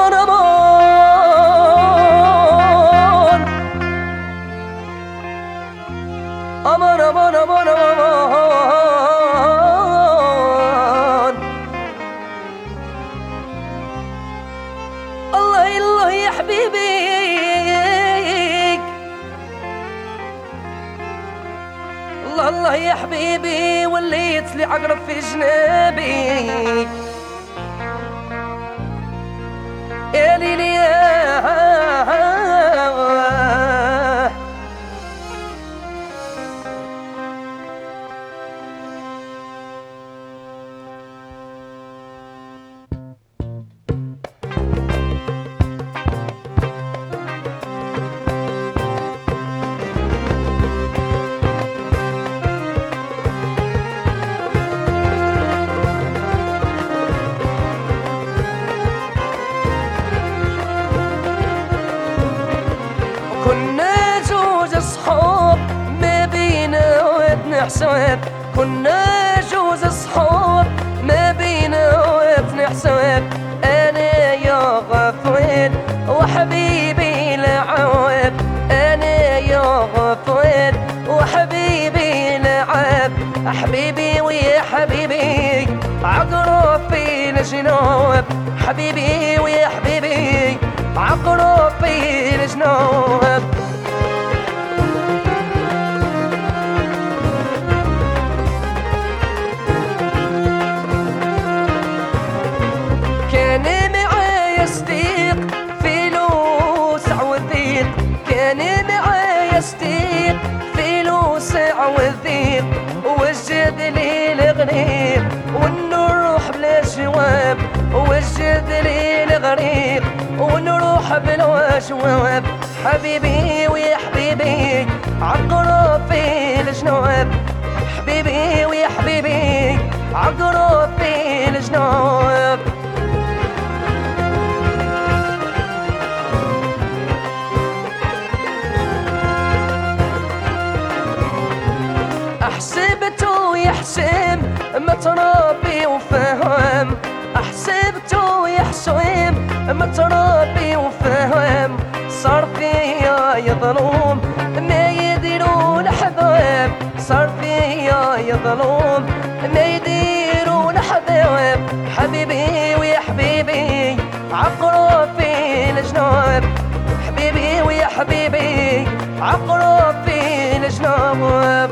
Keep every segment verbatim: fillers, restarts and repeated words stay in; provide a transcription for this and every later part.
امان امان امان امان امان امان الله الله يا حبيبي الله الله يا حبيبي وليت لي عقرب في جنابي يا ليلي كنا جوج صحاب ما بينا ودنا حساب كنا جوج صحاب ما بينا ودنا حساب انا يا غفوان وحبيبي العواب انا يا غفوان وحبيبي العاب حبيبي ويا حبيبي عقرب في الجنوب حبيبي ويا حبيبي عقرب في الجنوب كان معايا صديق فلوس عوثيق كان معايا صديق فلوس عوثيق وجد لي الغريق ونروح بلا جواب وجد لي الغريق ونروح بلا جواب حبيبي ويا حبيبي عقرب في الجنوب حبيبي ويا حبيبي عقرب في الجنوب أحسبته يا حسام متربي وفهم أحسبته يا حسام متربي وفهم صار فيا يظلوم ما يديرون حباب صار فيا يظلوم ما يديرون حباب حبيبي ويا حبيبي عقرب في الجنوب حبيبي ويا حبيبي عقرب في الجنوب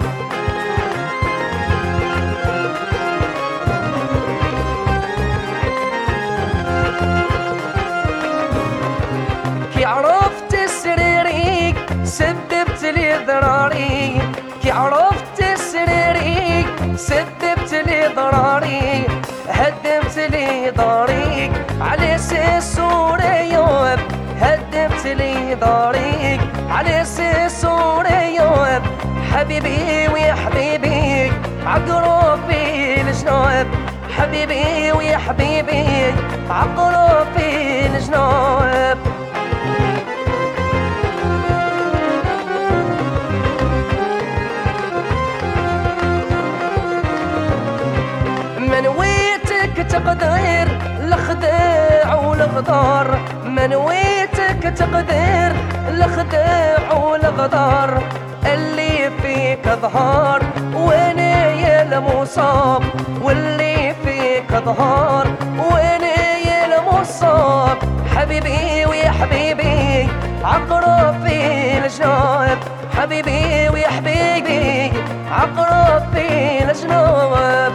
كي عرفت سريريك سببت لي ضراري كي عرفت سريريك سببت لي ضراري هدمت لي ضريك على اساس وريوب هدمت لي ضريك على اساس وريوب حبيبي ويا حبيبي عقرب في الجنوب حبيبي ويا حبيبي عقرب في الجنوب منويتك تقدير الخداع والغدار منويتك تقدير الخداع والغدار اللي فيك ظهر وانا يا المصاب واللي فيك ظهر وانا يا المصاب حبيبي ويا حبيبي عقرب في الجنوب حبيبي ويا حبيبي عقرب في الجنوب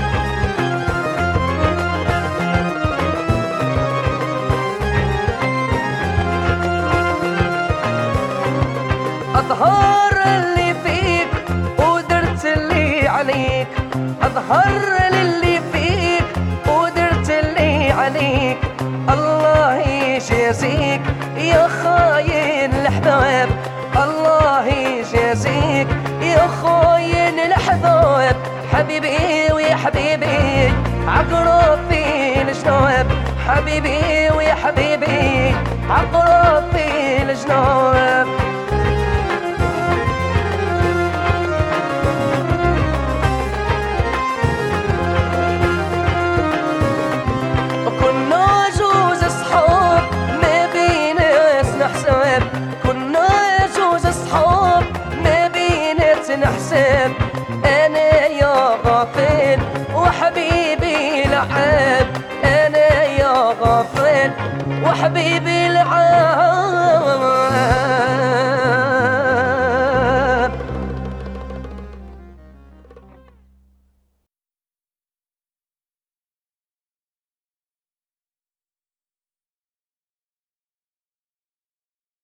أظهر اللي فيك ودرت اللي عليك أظهر اللي فيك ودرت اللي عليك الله يجازيك يا خاين الأحباب الله يجازيك يا خاين الأحباب حبيبي ويا حبيبي عقرب في الجنوب حبيبي ويا حبيبي عقرب في الجنوب كنا جوز صحاب غافل وحبيبي العاشق